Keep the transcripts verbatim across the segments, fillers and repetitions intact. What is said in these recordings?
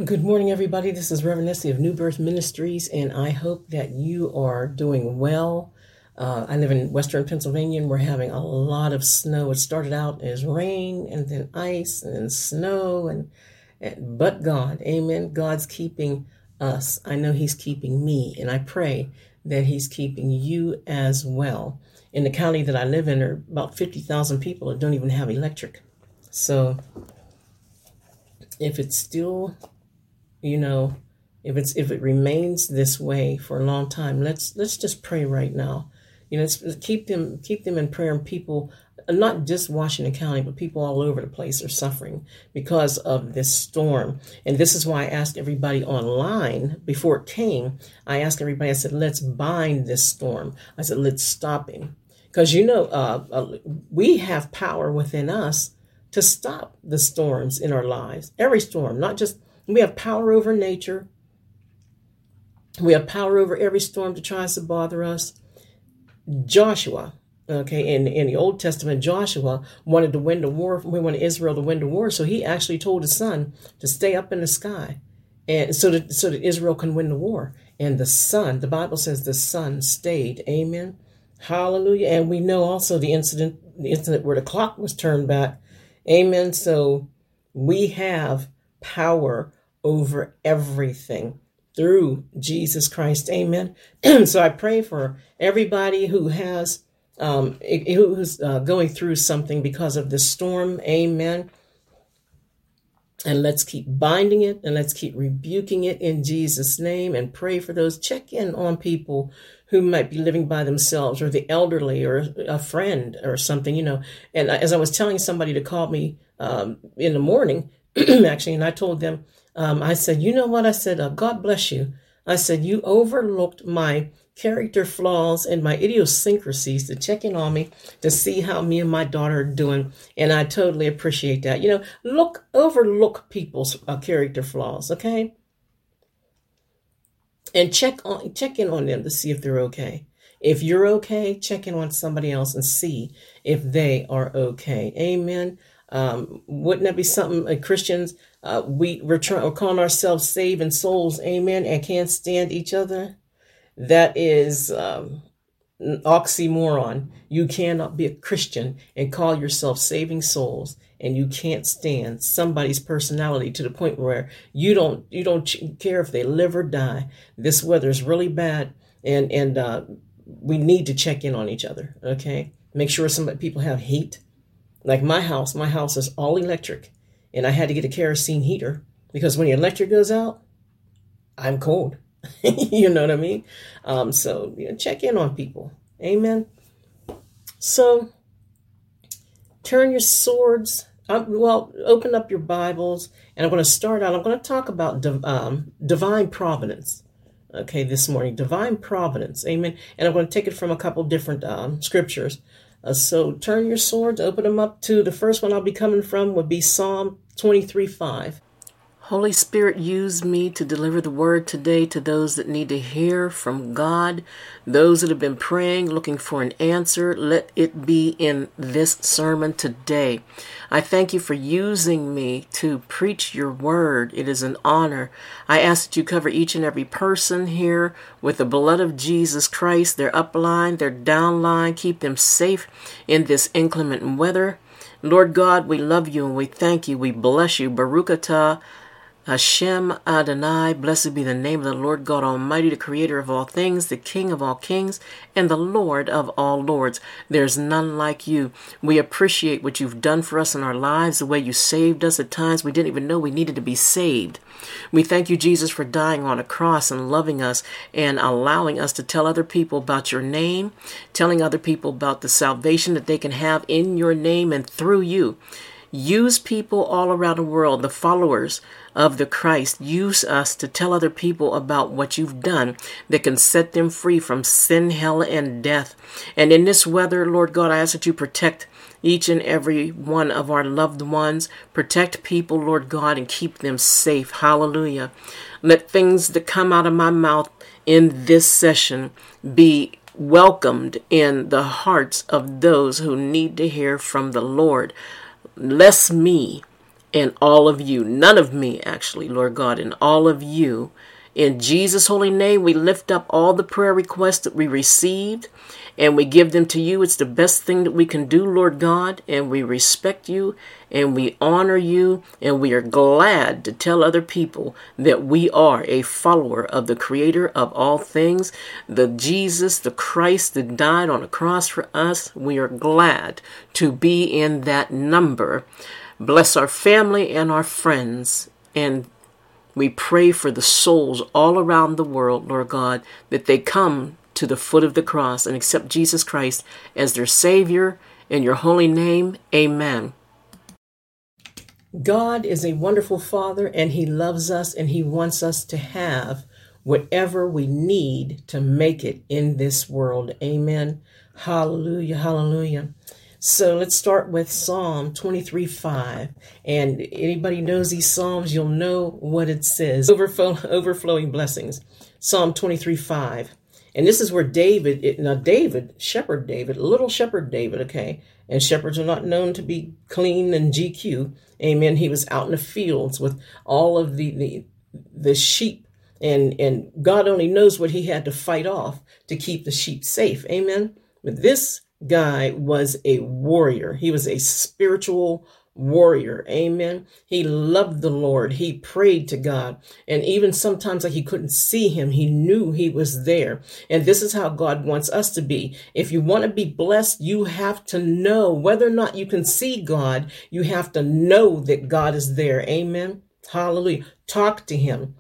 Good morning, everybody. This is Reverend Nessie of New Birth Ministries, and I hope that you are doing well. Uh, I live in Western Pennsylvania, and we're having a lot of snow. It started out as rain, and then ice, and then snow, and, and but God, amen. God's keeping us. I know He's keeping me, and I pray that He's keeping you as well. In the county that I live in, there are about fifty thousand people that don't even have electric. So if it's still you know, if it's if it remains this way for a long time, let's let's just pray right now. You know, let's keep them keep them in prayer. And people, not just Washington County, but people all over the place are suffering because of this storm. And this is why I asked everybody online before it came. I asked everybody. I said, "Let's bind this storm." I said, "Let's stop him," because you know, uh, uh, we have power within us to stop the storms in our lives. Every storm, not just. We have power over nature. We have power over every storm that tries to bother us. Joshua, okay, in, in the Old Testament, Joshua wanted to win the war. We wanted Israel to win the war, so he actually told his son to stay up in the sky, and so that so that Israel can win the war. And the sun, the Bible says, the sun stayed. Amen. Hallelujah. And we know also the incident, the incident where the clock was turned back. Amen. So we have power over everything through Jesus Christ. Amen. So I pray for everybody who has um, who's uh, going through something because of this storm. Amen. And let's keep binding it and let's keep rebuking it in Jesus' name, and pray for those. Check in on people who might be living by themselves, or the elderly, or a friend or something, you know. And as I was telling somebody to call me um, in the morning, actually, and I told them, um, I said, you know what? I said, uh, God bless you. I said, you overlooked my character flaws and my idiosyncrasies to check in on me to see how me and my daughter are doing. And I totally appreciate that. You know, look, overlook people's uh, character flaws, okay? And check on, check in on them to see if they're okay. If you're okay, check in on somebody else and see if they are okay. Amen. Um, wouldn't that be something? Uh, Christians, uh, we we're, trying, we're calling ourselves saving souls, amen, and can't stand each other. That is um, an oxymoron. You cannot be a Christian and call yourself saving souls, and you can't stand somebody's personality to the point where you don't you don't care if they live or die. This weather is really bad, and and uh, we need to check in on each other. Okay, make sure some people have heat. Like my house, my house is all electric, and I had to get a kerosene heater because when the electric goes out, I'm cold. You know what I mean? Um, so you know, check in on people. Amen. So turn your swords. Um, well, open up your Bibles, and I'm going to start out. I'm going to talk about div- um, divine providence. Okay, this morning, divine providence. Amen. And I'm going to take it from a couple different um, scriptures. Uh, so turn your swords, open them up to the first one I'll be coming from would be Psalm twenty-three five. Holy Spirit, use me to deliver the word today to those that need to hear from God, those that have been praying, looking for an answer. Let it be in this sermon today. I thank you for using me to preach your word. It is an honor. I ask that you cover each and every person here with the blood of Jesus Christ, their upline, their downline. Keep them safe in this inclement weather. Lord God, we love you and we thank you. We bless you. Baruch atah Hashem Adonai, blessed be the name of the Lord God Almighty, the creator of all things, the King of all kings, and the Lord of all lords. There's none like you. We appreciate what you've done for us in our lives, the way you saved us at times we didn't even know we needed to be saved. We thank you, Jesus, for dying on a cross and loving us and allowing us to tell other people about your name, telling other people about the salvation that they can have in your name and through you. Use people all around the world, the followers of the Christ. Use us to tell other people about what you've done that can set them free from sin, hell, and death. And in this weather, Lord God, I ask that you protect each and every one of our loved ones. Protect people, Lord God, and keep them safe. Hallelujah. Let things that come out of my mouth in this session be welcomed in the hearts of those who need to hear from the Lord. Less me and all of you, none of me actually, Lord God, and all of you. In Jesus' holy name, we lift up all the prayer requests that we received, and we give them to you. It's the best thing that we can do, Lord God, and we respect you, and we honor you, and we are glad to tell other people that we are a follower of the Creator of all things, the Jesus, the Christ that died on the cross for us. We are glad to be in that number. Bless our family and our friends, and we pray for the souls all around the world, Lord God, that they come to the foot of the cross and accept Jesus Christ as their Savior. In your holy name, amen. God is a wonderful Father, and He loves us, and He wants us to have whatever we need to make it in this world. Amen. Hallelujah, hallelujah. So let's start with Psalm twenty-three five. And anybody knows these Psalms, you'll know what it says. Overflow, overflowing blessings. Psalm twenty-three five. And this is where David, it, now David, shepherd David, little shepherd David, okay? And shepherds are not known to be clean and G Q. Amen. He was out in the fields with all of the, the, the sheep. And, and God only knows what he had to fight off to keep the sheep safe. Amen. But this guy was a warrior. He was a spiritual warrior. Amen. He loved the Lord. He prayed to God. And even sometimes like he couldn't see him, he knew he was there. And this is how God wants us to be. If you want to be blessed, you have to know whether or not you can see God. You have to know that God is there. Amen. Hallelujah. Talk to him.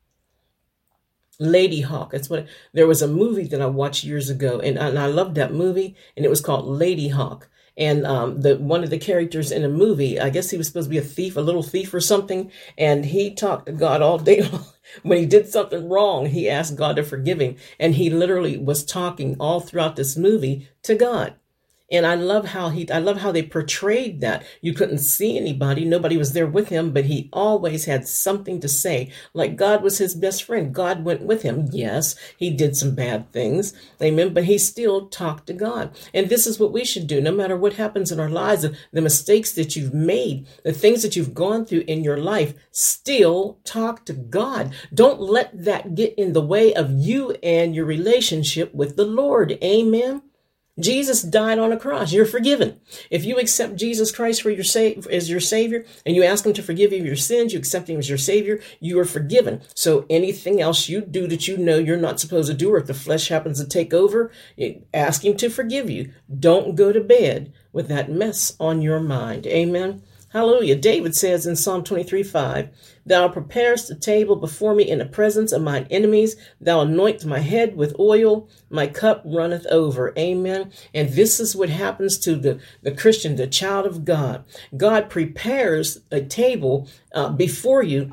Lady Hawk. That's what there was a movie that I watched years ago, and, and I loved that movie, and it was called Lady Hawk. And um, the one of the characters in the movie, I guess he was supposed to be a thief, a little thief or something, and he talked to God all day long. When he did something wrong, he asked God to forgive him, and he literally was talking all throughout this movie to God. And I love how he, I love how they portrayed that. You couldn't see anybody. Nobody was there with him, but he always had something to say. Like God was his best friend. God went with him. Yes, he did some bad things. Amen. But he still talked to God. And this is what we should do. No matter what happens in our lives, the mistakes that you've made, the things that you've gone through in your life, still talk to God. Don't let that get in the way of you and your relationship with the Lord. Amen. Jesus died on a cross. You're forgiven. If you accept Jesus Christ for your sa- as your Savior, and you ask him to forgive you your sins, you accept him as your Savior, you are forgiven. So anything else you do that you know you're not supposed to do, or if the flesh happens to take over, ask him to forgive you. Don't go to bed with that mess on your mind. Amen. Hallelujah. David says in Psalm twenty-three five, Thou preparest a table before me in the presence of mine enemies. Thou anoint my head with oil. My cup runneth over. Amen. And this is what happens to the, the Christian, the child of God. God prepares a table uh, before you.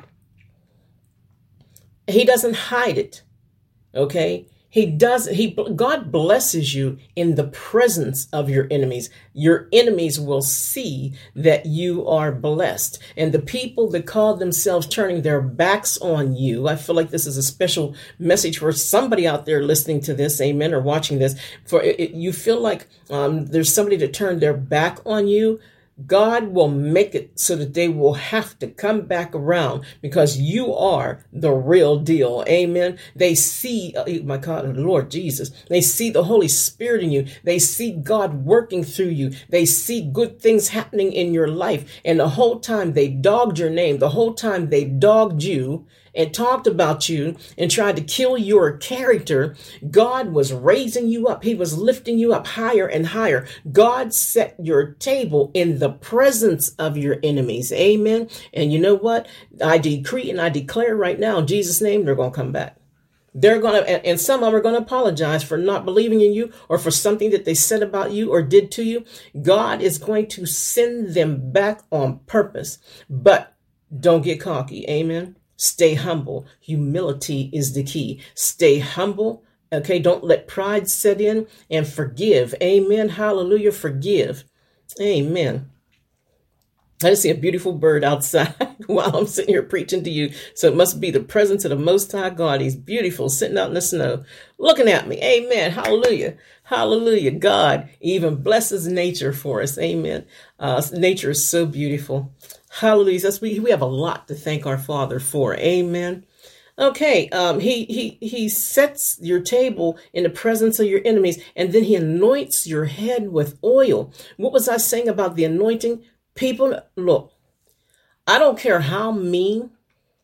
He doesn't hide it. Okay. He does. He God blesses you in the presence of your enemies. Your enemies will see that you are blessed. And the people that call themselves turning their backs on you, I feel like this is a special message for somebody out there listening to this, amen, or watching this. For it, it, you feel like um, there's somebody to turn their back on you. God will make it so that they will have to come back around, because you are the real deal. Amen. They see, oh my God, Lord Jesus, they see the Holy Spirit in you. They see God working through you. They see good things happening in your life. And the whole time they dogged your name, the whole time they dogged you and talked about you and tried to kill your character, God was raising you up. He was lifting you up higher and higher. God set your table in the presence of your enemies. Amen. And you know what? I decree and I declare right now, in Jesus' name, they're going to come back. They're going to, and some of them are going to apologize for not believing in you or for something that they said about you or did to you. God is going to send them back on purpose, but don't get cocky. Amen. Stay humble. Humility is the key. Stay humble. Okay. Don't let pride set in, and forgive. Amen. Hallelujah. Forgive. Amen. I just see a beautiful bird outside while I'm sitting here preaching to you. So it must be the presence of the Most High God. He's beautiful, sitting out in the snow, looking at me. Amen. Hallelujah. Hallelujah. God even blesses nature for us. Amen. Uh, nature is so beautiful. Hallelujah. That's, we, we have a lot to thank our Father for. Amen. Okay, um, he he he sets your table in the presence of your enemies, and then he anoints your head with oil. What was I saying about the anointing? People, look, I don't care how mean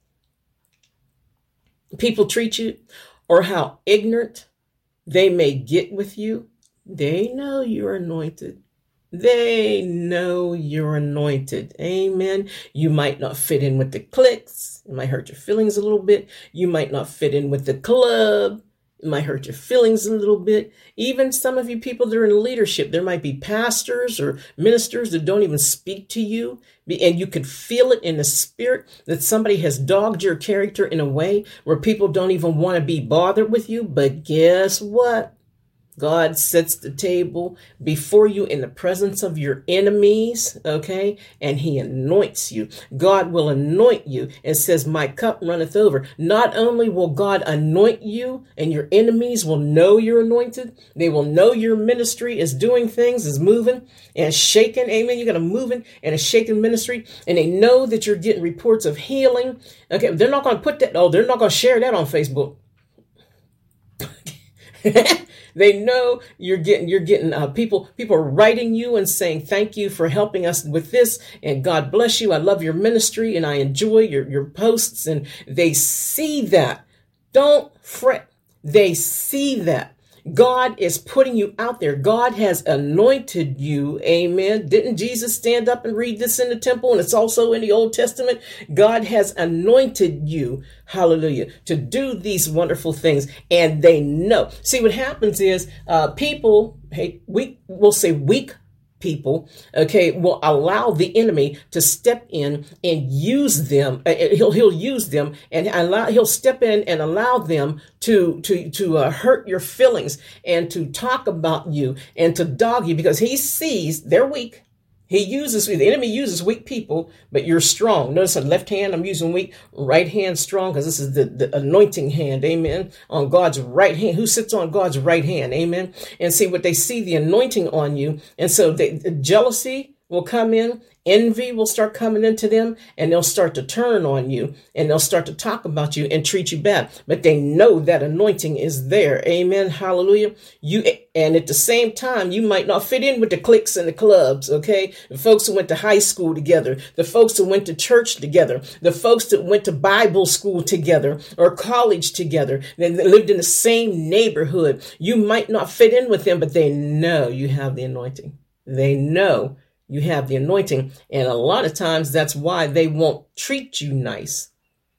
people treat you or how ignorant they may get with you. They know you're anointed. They know you're anointed. Amen. You might not fit in with the cliques. It might hurt your feelings a little bit. You might not fit in with the club. It might hurt your feelings a little bit. Even some of you people that are in leadership, there might be pastors or ministers that don't even speak to you. And you could feel it in the spirit that somebody has dogged your character in a way where people don't even want to be bothered with you. But guess what? God sets the table before you in the presence of your enemies, okay? And he anoints you. God will anoint you and says, my cup runneth over. Not only will God anoint you and your enemies will know you're anointed, they will know your ministry is doing things, is moving and shaking. Amen. You got a moving and a shaking ministry, and they know that you're getting reports of healing. Okay. They're not going to put that. Oh, they're not going to share that on Facebook. They know you're getting, you're getting uh, people, people are writing you and saying, thank you for helping us with this. And God bless you. I love your ministry and I enjoy your, your posts. And they see that. Don't fret. They see that. God is putting you out there. God has anointed you. Amen. Didn't Jesus stand up and read this in the temple? And it's also in the Old Testament. God has anointed you. Hallelujah. To do these wonderful things. And they know. See, what happens is uh, people, hey, we will say weak people, okay, will allow the enemy to step in and use them. Uh, he'll he'll use them and allow. He'll step in and allow them to to to uh, hurt your feelings and to talk about you and to dog you because he sees they're weak. He uses, the enemy uses weak people, but you're strong. Notice on left hand, I'm using weak, right hand strong, because this is the, the anointing hand, amen, on God's right hand. Who sits on God's right hand, amen? And see what they see, the anointing on you. And so they, the jealousy will come in, envy will start coming into them, and they'll start to turn on you, and they'll start to talk about you and treat you bad. But they know that anointing is there. Amen. Hallelujah. You, and at the same time, you might not fit in with the cliques and the clubs, okay? The folks who went to high school together, the folks who went to church together, the folks that went to Bible school together or college together, that lived in the same neighborhood. You might not fit in with them, but they know you have the anointing. They know you have the anointing. And a lot of times that's why they won't treat you nice.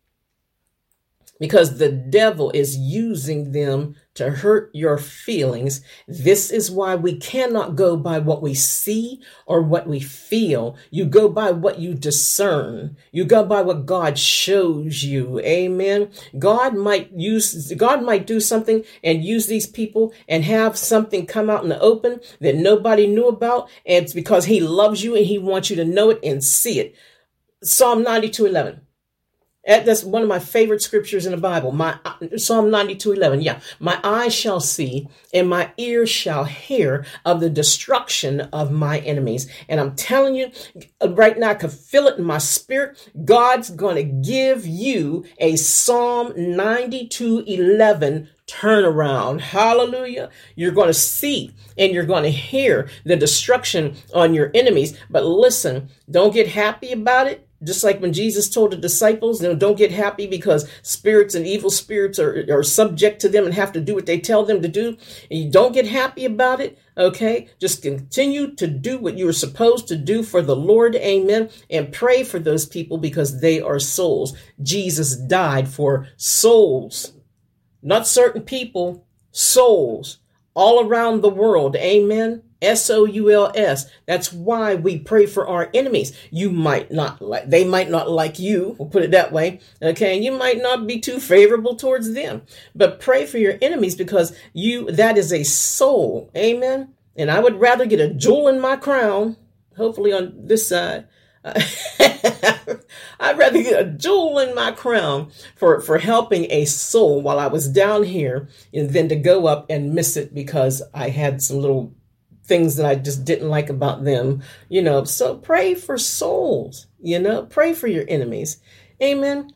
Because the devil is using them to hurt your feelings. This is why we cannot go by what we see or what we feel. You go by what you discern. You go by what God shows you. Amen. God might use, God might do something and use these people and have something come out in the open that nobody knew about. And it's because he loves you and he wants you to know it and see it. Psalm ninety-two eleven. That's one of my favorite scriptures in the Bible. My Psalm ninety-two eleven. Yeah. My eyes shall see and my ears shall hear of the destruction of my enemies. And I'm telling you right now, I can feel it in my spirit. God's going to give you a Psalm ninety-two eleven turnaround. Hallelujah. You're going to see and you're going to hear the destruction on your enemies. But listen, don't get happy about it. Just like when Jesus told the disciples, you know, don't get happy because spirits and evil spirits are, are subject to them and have to do what they tell them to do. And you don't get happy about it. Okay. Just continue to do what you are supposed to do for the Lord. Amen. And pray for those people because they are souls. Jesus died for souls, not certain people, souls all around the world. Amen. S O U L S. That's why we pray for our enemies. You might not like, they might not like you. We'll put it that way. Okay. And you might not be too favorable towards them, but pray for your enemies because you, that is a soul. Amen. And I would rather get a jewel in my crown, hopefully on this side. I'd rather get a jewel in my crown for, for helping a soul while I was down here than to go up and miss it because I had some little things that I just didn't like about them, you know. So pray for souls, you know, pray for your enemies. Amen.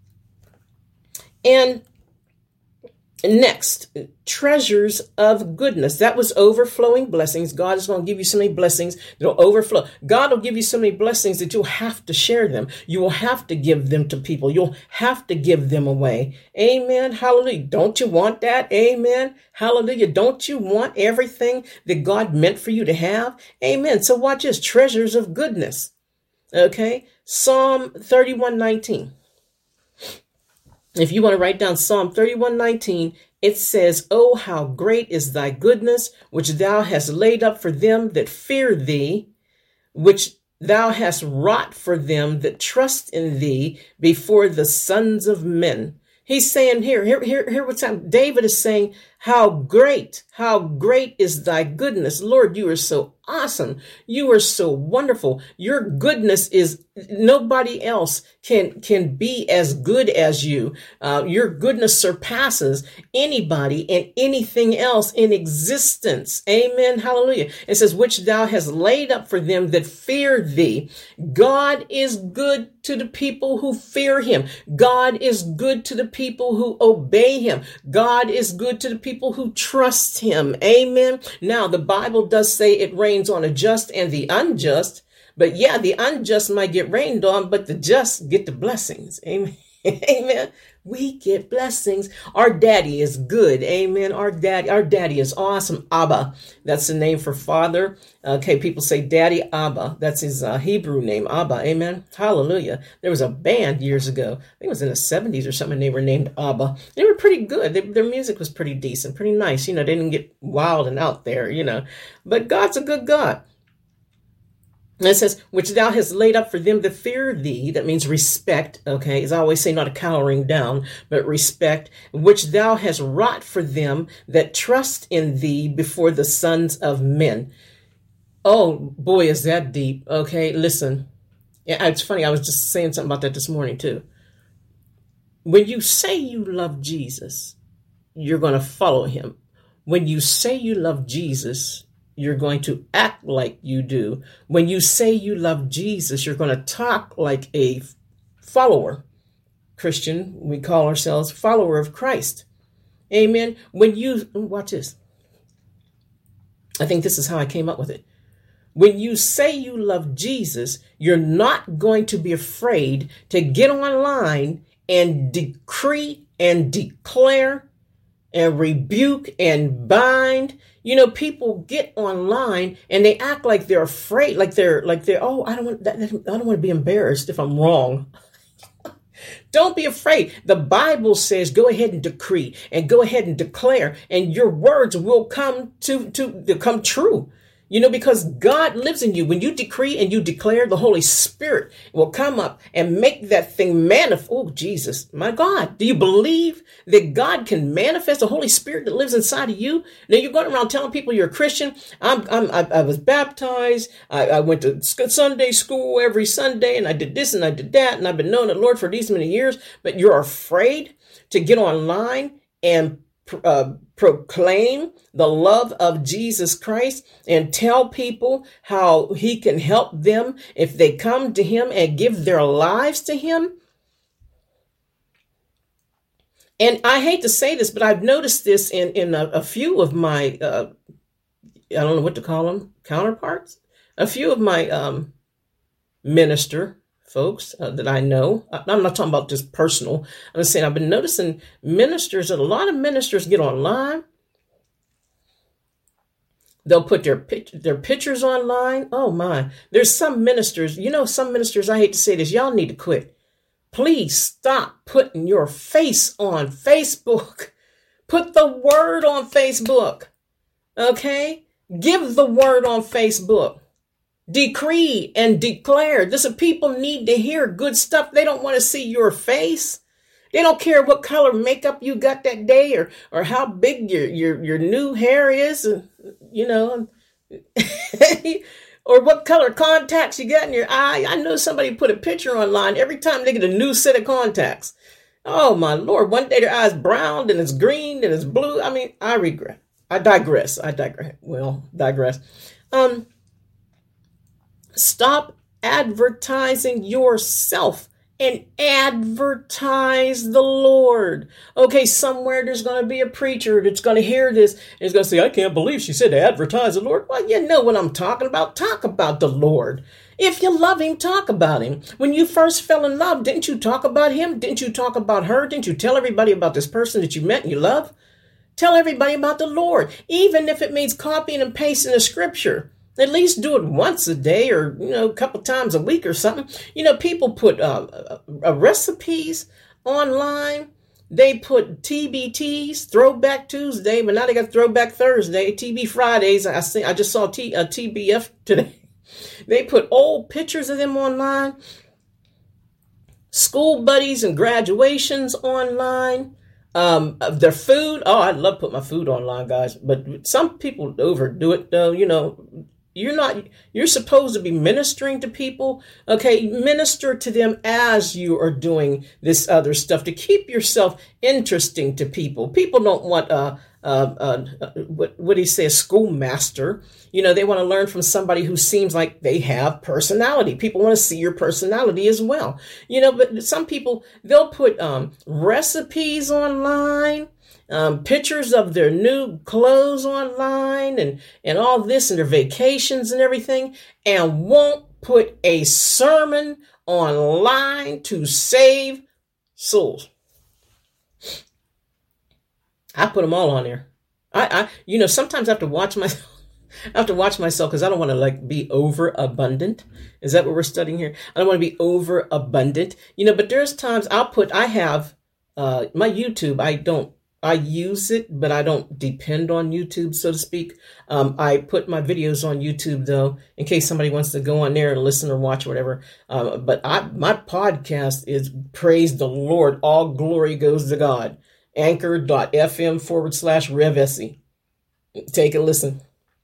And next, treasures of goodness. That was overflowing blessings. God is going to give you so many blessings that'll overflow. God will give you so many blessings that you'll have to share them. You will have to give them to people. You'll have to give them away. Amen. Hallelujah. Don't you want that? Amen. Hallelujah. Don't you want everything that God meant for you to have? Amen. So watch this. Treasures of goodness. Okay. Psalm thirty-one nineteen. If you want to write down Psalm thirty-one nineteen, it says, "Oh, how great is thy goodness, which thou hast laid up for them that fear thee, which thou hast wrought for them that trust in thee before the sons of men." He's saying here, here, here, here what's happening. David is saying, how great, how great is thy goodness. Lord, you are so awesome. You are so wonderful. Your goodness is, nobody else can, can be as good as you. Uh, your goodness surpasses anybody and anything else in existence. Amen. Hallelujah. It says, which thou hast laid up for them that fear thee. God is good to the people who fear him. God is good to the people who obey him. God is good to the people who trust him. Amen. Now, the Bible does say it rains on the just and the unjust, but yeah, the unjust might get rained on, but the just get the blessings. Amen. Amen. We get blessings. Our daddy is good. Amen. Our daddy, our daddy is awesome. Abba. That's the name for father. Okay. People say daddy Abba. That's his uh, Hebrew name. Abba. Amen. Hallelujah. There was a band years ago. I think it was in the seventies or something. They were named Abba. They were pretty good. They, their music was pretty decent, pretty nice. You know, they didn't get wild and out there, you know, but God's a good God. And it says, which thou hast laid up for them that fear thee. That means respect. Okay. As I always say, not a cowering down, but respect, which thou hast wrought for them that trust in thee before the sons of men. Oh boy, is that deep. Okay. Listen, it's funny. I was just saying something about that this morning too. When you say you love Jesus, you're going to follow him. When you say you love Jesus, you're going to act like you do. When you say you love Jesus, you're going to talk like a follower. Christian, we call ourselves follower of Christ. Amen. When you, watch this. I think this is how I came up with it. When you say you love Jesus, you're not going to be afraid to get online and decree and declare and rebuke and bind. You know, people get online and they act like they're afraid, like they're like they're, oh, I don't want that. I don't want to be embarrassed if I'm wrong. Don't be afraid. The Bible says, go ahead and decree and go ahead and declare, and your words will come to, to, to come true. You know, because God lives in you. When you decree and you declare, the Holy Spirit will come up and make that thing manifest. Oh, Jesus, my God. Do you believe that God can manifest the Holy Spirit that lives inside of you? Now you're going around telling people you're a Christian. I'm, I'm, I, I was baptized. I, I went to Sunday school every Sunday, and I did this and I did that. And I've been knowing the Lord for these many years, but you're afraid to get online and Uh, proclaim the love of Jesus Christ and tell people how he can help them if they come to him and give their lives to him. And I hate to say this, but I've noticed this in, in a, a few of my, uh, I don't know what to call them, counterparts, a few of my um, minister folks uh, that I know. I'm not talking about just personal. I'm saying I've been noticing ministers, that a lot of ministers get online. They'll put their pic- their pictures online. Oh my, there's some ministers, you know, some ministers, I hate to say this, y'all need to quit. Please stop putting your face on Facebook. Put the word on Facebook. Okay? Give the word on Facebook. Decree and declare. This is, people need to hear good stuff. They don't want to see your face. They don't care what color makeup you got that day, or or how big your your, your new hair is. You know, Or what color contacts you got in your eye. I know somebody put a picture online every time they get a new set of contacts. Oh my Lord, one day their eye's brown, then it's green, then it's blue. I mean, I regret. I digress. I digress. Well, digress. Um, stop advertising yourself and advertise the Lord. Okay, somewhere there's going to be a preacher that's going to hear this and is going to say, I can't believe she said to advertise the Lord. Well, you know what I'm talking about. Talk about the Lord. If you love him, talk about him. When you first fell in love, didn't you talk about him? Didn't you talk about her? Didn't you tell everybody about this person that you met and you love? Tell everybody about the Lord, even if it means copying and pasting a scripture. At least do it once a day or, you know, a couple times a week or something. You know, people put uh, uh, recipes online. They put T B Ts, Throwback Tuesday, but now they got Throwback Thursday, T B Fridays. I see. I just saw T, uh, T B F today. They put old pictures of them online. School buddies and graduations online. Um, of their food. Oh, I'd love to put my food online, guys. But some people overdo it, though. You know, you're not, you're supposed to be ministering to people. Okay, minister to them as you are doing this other stuff to keep yourself interesting to people. People don't want, uh, uh, uh, what, what do you say, a schoolmaster. You know, they want to learn from somebody who seems like they have personality. People want to see your personality as well. You know, but some people, they'll put um, recipes online, um, pictures of their new clothes online and, and all this and their vacations and everything, and won't put a sermon online to save souls. I put them all on there. I, I, you know, sometimes I have to watch myself. I have to watch myself because I don't want to like be overabundant. Is that what we're studying here? I don't want to be overabundant, you know, but there's times I'll put, I have uh, my YouTube. I don't, I use it, but I don't depend on YouTube, so to speak. Um, I put my videos on YouTube though, in case somebody wants to go on there and listen or watch or whatever. Um, but I, my podcast is Praise the Lord. All glory goes to God. Anchor.fm forward slash Rev Essie. Take a listen.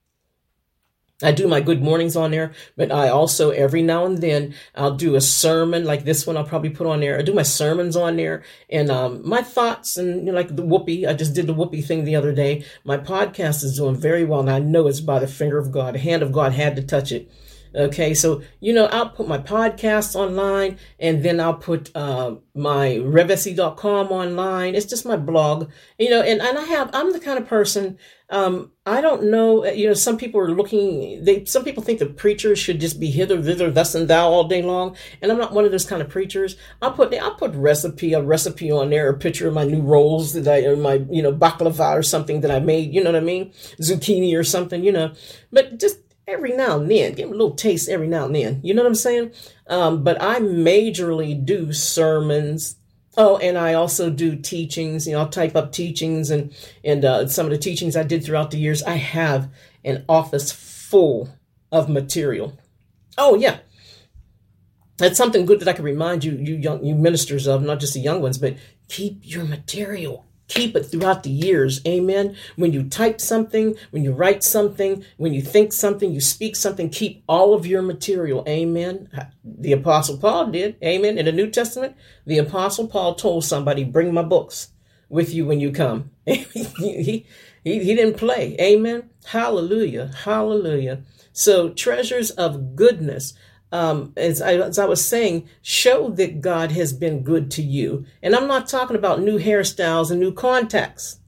I do my good mornings on there, but I also, every now and then, I'll do a sermon like this one I'll probably put on there. I do my sermons on there and um, my thoughts and, you know, like the whoopee. I just did the whoopee thing the other day. My podcast is doing very well, and I know it's by the finger of God. The hand of God had to touch it. Okay, so, you know, I'll put my podcasts online, and then I'll put uh, my rev essie dot com online. It's just my blog, you know, and, and I have, I'm the kind of person, um, I don't know, you know, some people are looking, they, some people think the preachers should just be hither, thither, thus and thou all day long. And I'm not one of those kind of preachers. I'll put, I'll put recipe, a recipe on there, a picture of my new rolls that I, or my, you know, baklava or something that I made, you know what I mean? Zucchini or something, you know, but just every now and then, give them a little taste every now and then. You know what I'm saying? Um, but I majorly do sermons. Oh, and I also do teachings. You know, I'll type up teachings and, and uh, some of the teachings I did throughout the years. I have an office full of material. Oh, yeah. That's something good that I can remind you, you young, you ministers of, not just the young ones, but keep your material. Keep it throughout the years. Amen. When you type something, when you write something, when you think something, you speak something, keep all of your material. Amen. The Apostle Paul did. Amen. In the New Testament, the Apostle Paul told somebody, bring my books with you when you come. he, he, he didn't play. Amen. Hallelujah. Hallelujah. So treasures of goodness. Um, as I, as I was saying, show that God has been good to you. And I'm not talking about new hairstyles and new contacts.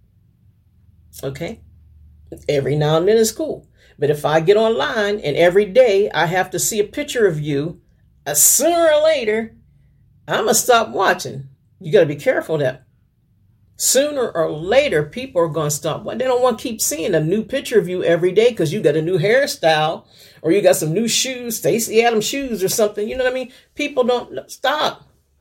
Okay. Every now and then is cool. But if I get online and every day I have to see a picture of you, uh, sooner or later, I'm going to stop watching. You got to be careful of that. Sooner or later, people are going to stop. Well, they don't want to keep seeing a new picture of you every day because you got a new hairstyle or you got some new shoes, Stacey Adams shoes or something. You know what I mean? People don't stop.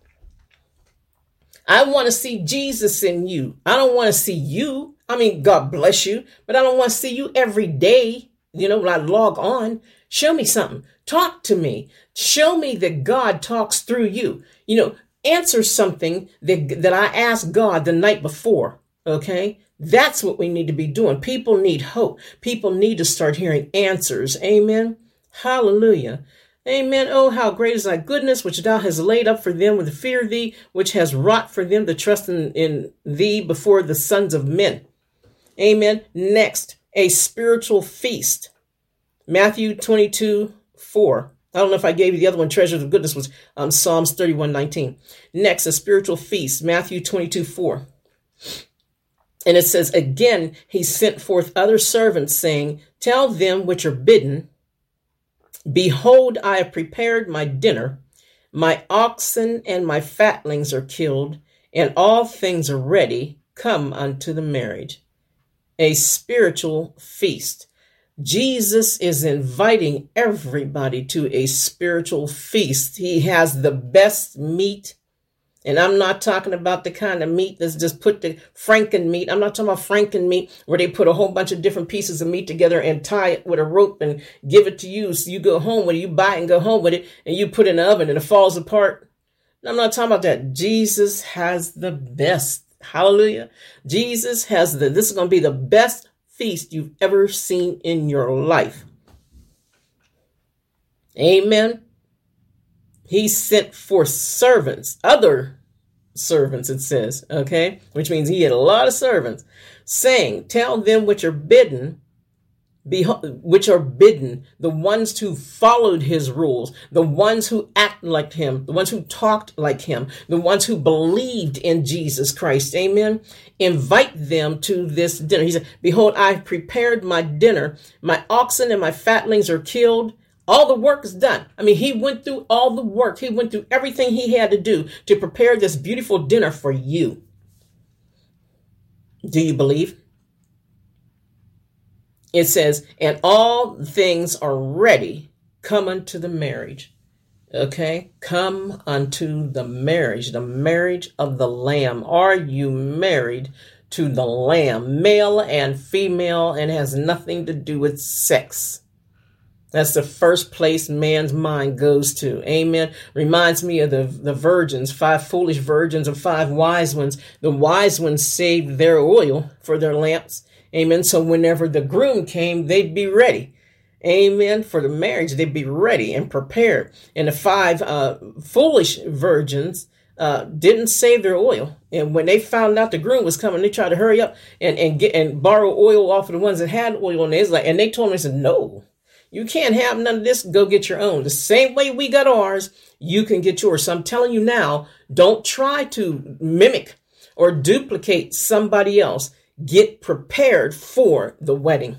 I want to see Jesus in you. I don't want to see you. I mean, God bless you, but I don't want to see you every day. You know, when I log on, show me something. Talk to me. Show me that God talks through you. You know, answer something that, that I asked God the night before. Okay. That's what we need to be doing. People need hope. People need to start hearing answers. Amen. Hallelujah. Amen. Oh, how great is thy goodness, which thou hast laid up for them with fear of thee, which has wrought for them to trust in, in thee before the sons of men. Amen. Next, a spiritual feast. Matthew twenty-two, four. I don't know if I gave you the other one. Treasures of goodness was um, Psalms thirty-one, nineteen. Next, a spiritual feast. Matthew twenty-two, four. And it says, again, he sent forth other servants, saying, tell them which are bidden, behold, I have prepared my dinner. My oxen and my fatlings are killed, and all things are ready. Come unto the marriage. A spiritual feast. Jesus is inviting everybody to a spiritual feast. He has the best meat. And I'm not talking about the kind of meat that's just put the franken meat. I'm not talking about franken meat where they put a whole bunch of different pieces of meat together and tie it with a rope and give it to you. So you go home with it, you buy it and go home with it, and you put it in the oven and it falls apart. I'm not talking about that. Jesus has the best. Hallelujah. Jesus has the, this is going to be the best feast you've ever seen in your life. Amen. He sent forth servants, other servants, it says, okay, which means he had a lot of servants, saying, tell them which are bidden, behold, which are bidden, the ones who followed his rules, the ones who act like him, the ones who talked like him, the ones who believed in Jesus Christ. Amen. Invite them to this dinner. He said, behold, I've prepared my dinner. My oxen and my fatlings are killed. All the work is done. I mean, he went through all the work. He went through everything he had to do to prepare this beautiful dinner for you. Do you believe? It says, and all things are ready. Come unto the marriage. Okay? Come unto the marriage, the marriage of the Lamb. Are you married to the Lamb, male and female, and has nothing to do with sex? That's the first place man's mind goes to. Amen. Reminds me of the, the virgins, five foolish virgins and five wise ones. The wise ones saved their oil for their lamps. Amen. So whenever the groom came, they'd be ready. Amen. For the marriage, they'd be ready and prepared. And the five uh, foolish virgins uh, didn't save their oil. And when they found out the groom was coming, they tried to hurry up and, and get and borrow oil off of the ones that had oil. And they was like, and they told me, they said, no. You can't have none of this. Go get your own. The same way we got ours, you can get yours. So I'm telling you now, don't try to mimic or duplicate somebody else. Get prepared for the wedding.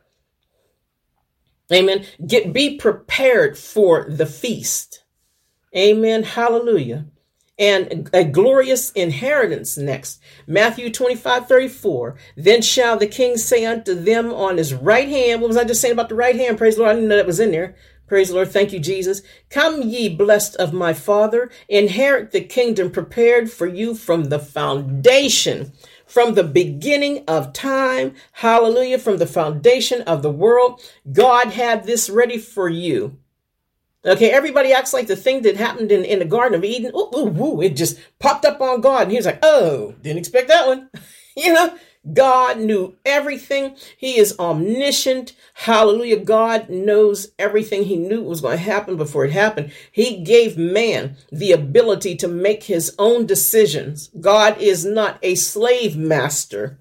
Amen. Get, be prepared for the feast. Amen. Hallelujah. And a glorious inheritance next. Matthew twenty-five, thirty-four. Then shall the king say unto them on his right hand. What was I just saying about the right hand? Praise the Lord. I didn't know that was in there. Praise the Lord. Thank you, Jesus. Come ye blessed of my Father. Inherit the kingdom prepared for you from the foundation, from the beginning of time. Hallelujah. From the foundation of the world. God had this ready for you. Okay, everybody acts like the thing that happened in, in the Garden of Eden. Ooh, ooh, ooh, it just popped up on God. And he was like, oh, didn't expect that one. You know, God knew everything. He is omniscient. Hallelujah. God knows everything. He knew it was going to happen before it happened. He gave man the ability to make his own decisions. God is not a slave master.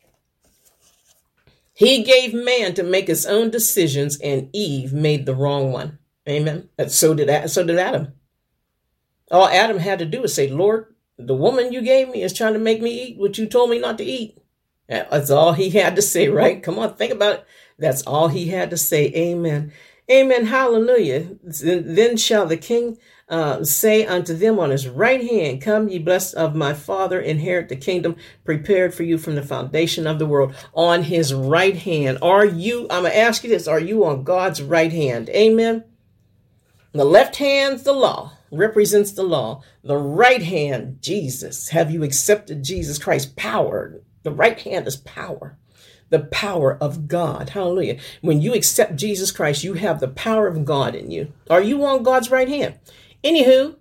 He gave man to make his own decisions, and Eve made the wrong one. Amen. And so did so did Adam. All Adam had to do was say, Lord, the woman you gave me is trying to make me eat what you told me not to eat. That's all he had to say, right? Come on, think about it. That's all he had to say. Amen. Amen. Hallelujah. Then shall the king uh, say unto them on his right hand, come ye blessed of my Father, inherit the kingdom prepared for you from the foundation of the world. On his right hand. Are you, I'm going to ask you this, are you on God's right hand? Amen. The left hand's the law, represents the law. The right hand, Jesus. Have you accepted Jesus Christ's power? The right hand is power, the power of God. Hallelujah. When you accept Jesus Christ, you have the power of God in you. Are you on God's right hand? Anywho,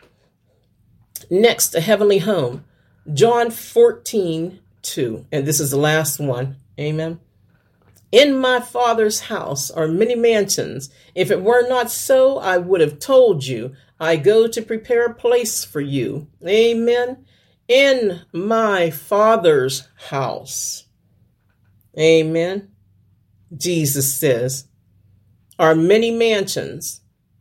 next, the heavenly home, John fourteen, two. And this is the last one. Amen. In my Father's house are many mansions. If it were not so, I would have told you. I go to prepare a place for you. Amen. In my Father's house. Amen. Jesus says, are many mansions.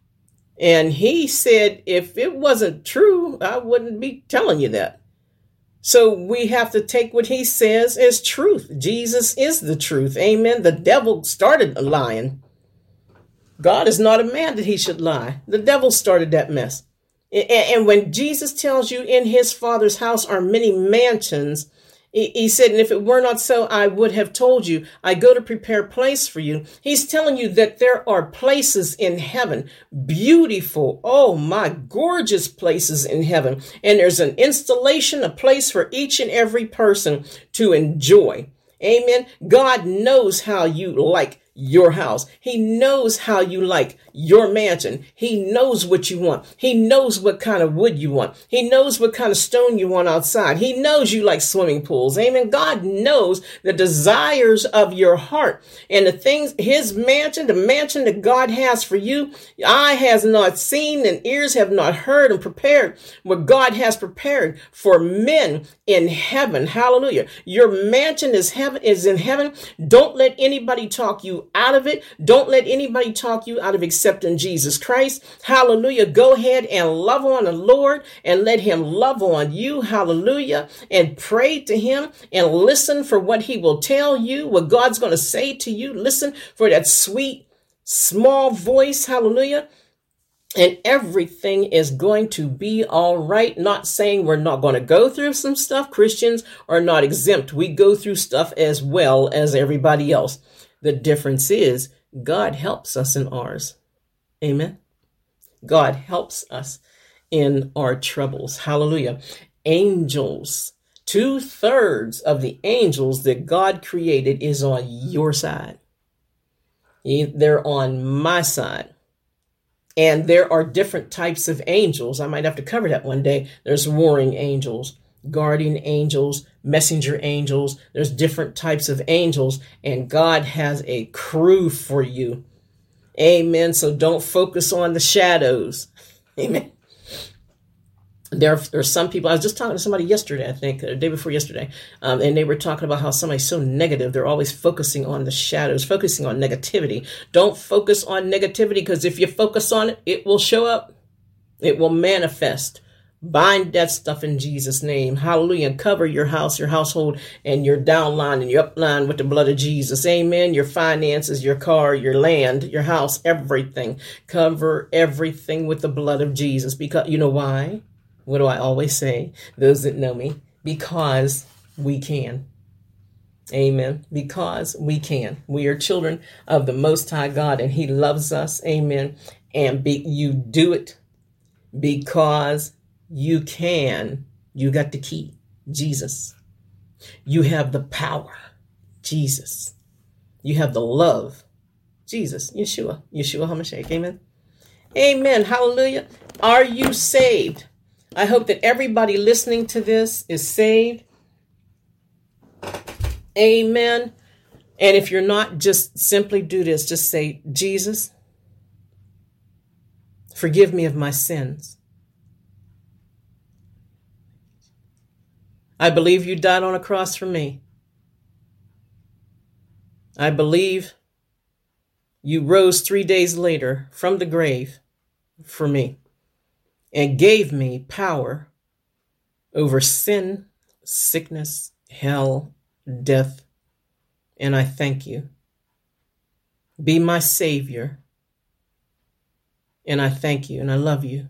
And he said, if it wasn't true, I wouldn't be telling you that. So we have to take what he says as truth. Jesus is the truth. Amen. The devil started lying. God is not a man that he should lie. The devil started that mess. And when Jesus tells you in his Father's house are many mansions, he said, and if it were not so, I would have told you, I go to prepare a place for you. He's telling you that there are places in heaven, beautiful, oh my, gorgeous places in heaven. And there's an installation, a place for each and every person to enjoy. Amen. God knows how you like your house. He knows how you like your mansion. He knows what you want. He knows what kind of wood you want. He knows what kind of stone you want outside. He knows you like swimming pools. Amen. God knows the desires of your heart and the things, his mansion, the mansion that God has for you. Eye has not seen and ears have not heard and prepared what God has prepared for men in heaven. Hallelujah. Your mansion is heaven, is in heaven. Don't let anybody talk you out of it. Don't let anybody talk you out of accepting Jesus Christ. Hallelujah. Go ahead and love on the Lord and let him love on you. Hallelujah. And pray to him and listen for what he will tell you, what God's going to say to you. Listen for that sweet, small voice. Hallelujah. And everything is going to be all right. Not saying we're not going to go through some stuff. Christians are not exempt. We go through stuff as well as everybody else. The difference is God helps us in ours. Amen. God helps us in our troubles. Hallelujah. Angels, two thirds of the angels that God created is on your side. They're on my side. And there are different types of angels. I might have to cover that one day. There's warring angels, guardian angels, messenger angels. There's different types of angels, and God has a crew for you. Amen. So don't focus on the shadows. Amen. There, there are some people, I was just talking to somebody yesterday, I think, the day before yesterday, um, and they were talking about how somebody's so negative. They're always focusing on the shadows, focusing on negativity. Don't focus on negativity, because if you focus on it, it will show up. It will manifest. Bind that stuff in Jesus' name. Hallelujah. Cover your house, your household, and your downline and your upline with the blood of Jesus. Amen. Your finances, your car, your land, your house, everything. Cover everything with the blood of Jesus. Because you know why? What do I always say? Those that know me, because we can. Amen. Because we can. We are children of the Most High God, and he loves us. Amen. And be, you do it because you can. You got the key, Jesus. You have the power, Jesus. You have the love, Jesus, Yeshua, Yeshua HaMashiach. Amen. Amen. Hallelujah. Are you saved? I hope that everybody listening to this is saved. Amen. And if you're not, just simply do this. Just say, Jesus, forgive me of my sins. I believe you died on a cross for me. I believe you rose three days later from the grave for me and gave me power over sin, sickness, hell, death. And I thank you. Be my Savior. And I thank you and I love you.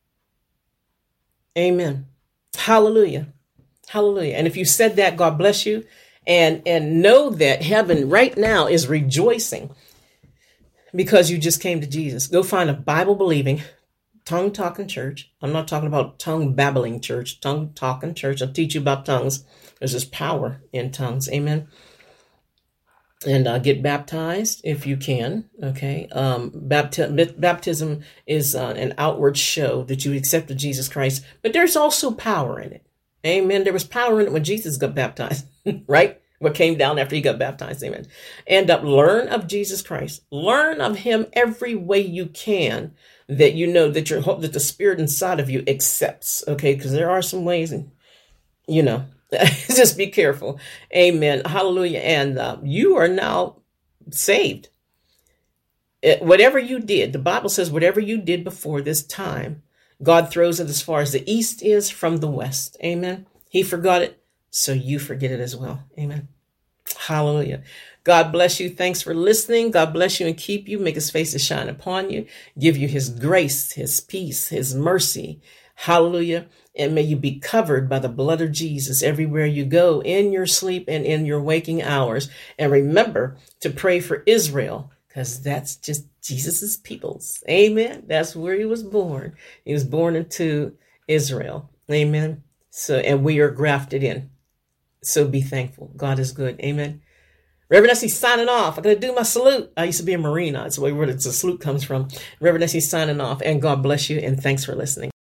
Amen. Hallelujah. Hallelujah. And if you said that, God bless you. And, and know that heaven right now is rejoicing because you just came to Jesus. Go find a Bible-believing, tongue-talking church. I'm not talking about tongue-babbling church, tongue-talking church. I'll teach you about tongues. There's this power in tongues. Amen. And uh, get baptized if you can. Okay. Um, bapti- baptism is uh, an outward show that you accepted Jesus Christ, but there's also power in it. Amen. There was power in it when Jesus got baptized, right? what came down after he got baptized. Amen. And uh, learn of Jesus Christ. Learn of him every way you can, that you know that your that the spirit inside of you accepts. Okay, because there are some ways, and you know, just be careful. Amen. Hallelujah. And uh, you are now saved. It, whatever you did, the Bible says, whatever you did before this time, God throws it as far as the east is from the west. Amen. He forgot it, so you forget it as well. Amen. Hallelujah. God bless you. Thanks for listening. God bless you and keep you. Make his face to shine upon you. Give you his grace, his peace, his mercy. Hallelujah. And may you be covered by the blood of Jesus everywhere you go, in your sleep and in your waking hours. And remember to pray for Israel, because that's just Jesus's peoples. Amen. That's where he was born. He was born into Israel. Amen. So, and we are grafted in. So be thankful. God is good. Amen. Reverend Essie signing off. I'm going to do my salute. I used to be a Marine. That's where the salute comes from. Reverend Essie signing off. And God bless you. And thanks for listening.